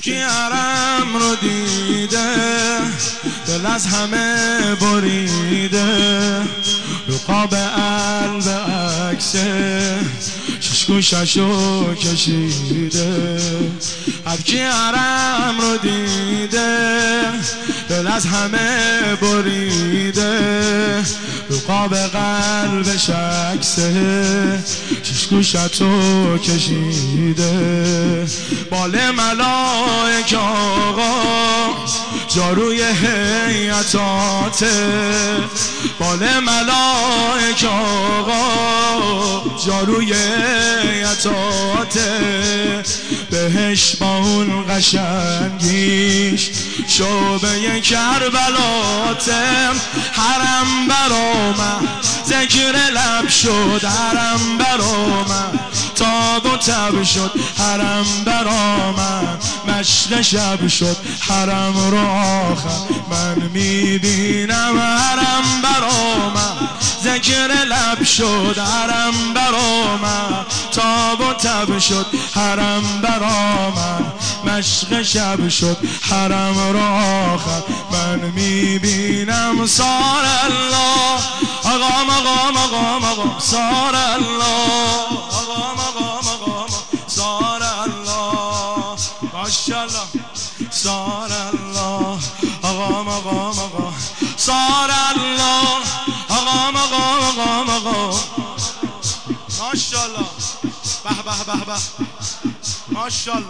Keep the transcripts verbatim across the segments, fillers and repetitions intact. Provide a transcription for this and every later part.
کی حرم رو دیده دل از همه بریده رو قاب قلب عکسه شش گوششو کشیده هر کی حرم رو دیده دل از همه بریده رو قاب قلبش عکسه شش گوشتو کشیده بال ملائک آقا جاروی هیئتاته بال ملائک آقا جاروی هیئتاته بهش با اون قشنگیش شعبه کربلاته حرم برامن ذکر لب شد حرم برامن تاب و تب شد حرم برامن مشق شب شد حرم رو آخر من میبینم حرم برامن ذکر لب شد حرم برامن تاب و تب شد حرم برامن مشق شب شد حرم رو آخر من میبینم سار الله آقام آقام آقام آقام سار الله آقام آقام آقام سار الله ماشاءالله سار الله آقام آقام آقام سار الله آقام آقام آقام آقام ماشاءالله به به به به ماشاءالله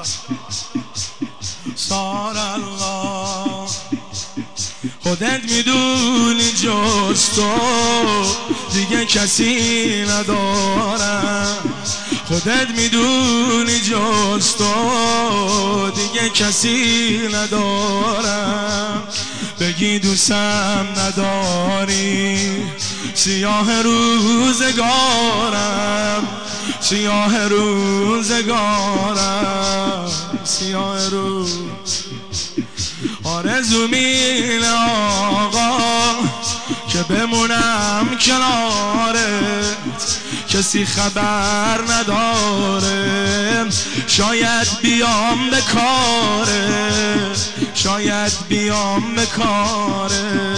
سار الله خودت میدونی جز تو دیگه کسی ندارم خودت میدونی جز تو دیگه کسی ندارم بگی دوستم نداری سیاه روزگارم سیاه روزگارم سیاه روز آرزو مینه آقا که بمونم کنارت کسی خبر نداره شاید بیام به کاره شاید بیام به کاره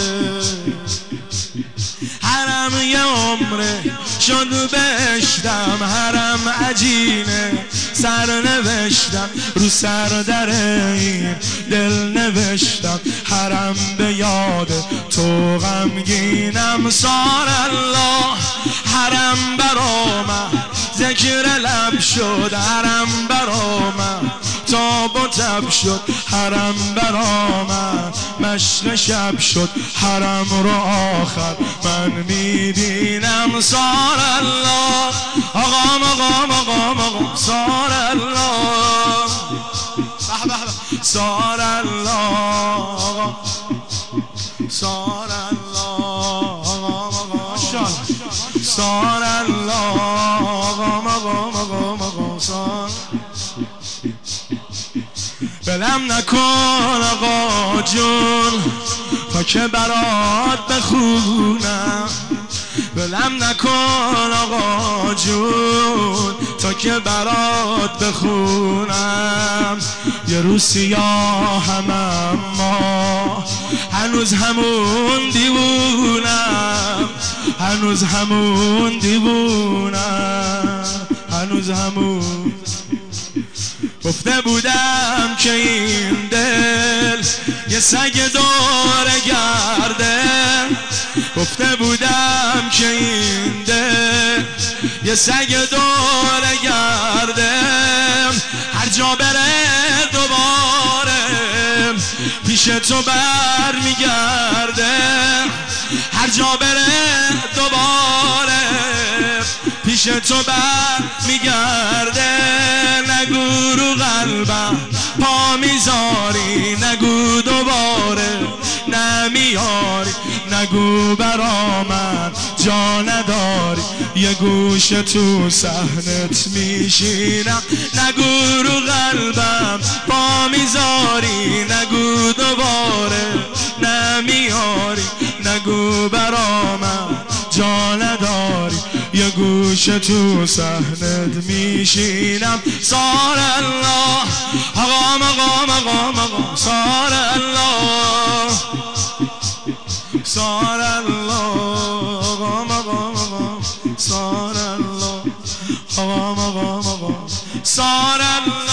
حرم یه عمره شد بشتم حرم عجینه سر نوشتم رو سر در این دل نوشتم حرم به یاد تو غمگینم سار الله حرم برامن ذکر لب شد حرم برامن تاب و تب شد حرم برامن مشق شب شد حرم رو آخر من میبینم سار الله آقام آقام آقام آقام سار الله به به به سار الله آقا سار الله آقام آقام سار الله آقام آقام آقام آقام سار بلم نکن آقا جون تا که برات بخونم بلم نکن آقا جون تا که برات بخونم یه روز سیاهم اما هنوز همون دیوونم هنوز همون دیوونم هنوز همون گفته بودم که این دل یه سگ دور گرده گفته بودم که این دل یه سگ دور گرده هر جا بره دوباره پیش تو بر میگرده هر جا بره دوباره پیش تو بر میگرده نگو رو قلبم پا میذاری نگو دوباره نمیاری نگو برا من جا نداری یه گوش تو صحنت میشینم نگو رو قلبم پا میذاری نگو دوباره نمیاری نگو برا من جا نداری یه گوش همیشه تو صحنت میشینم. سار الله آقا مقام آقا مقام سار الله سار الله آقا مقام آقا سار الله آقا مقام آقا سار الله